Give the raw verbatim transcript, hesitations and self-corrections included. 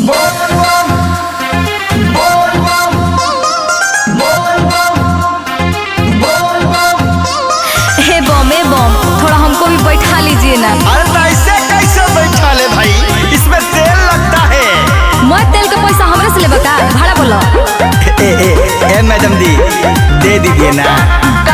हे बम ए बम, थोड़ा हमको भी बैठा लीजिए ना। अरे तो ऐसे कैसे बैठा ले भाई, इसमें तेल लगता है। मैं तेल का पैसा हमरे से ले बता, भाड़ा बोलो। ए, ए, ए, मैडम दी दे दीजिए ना।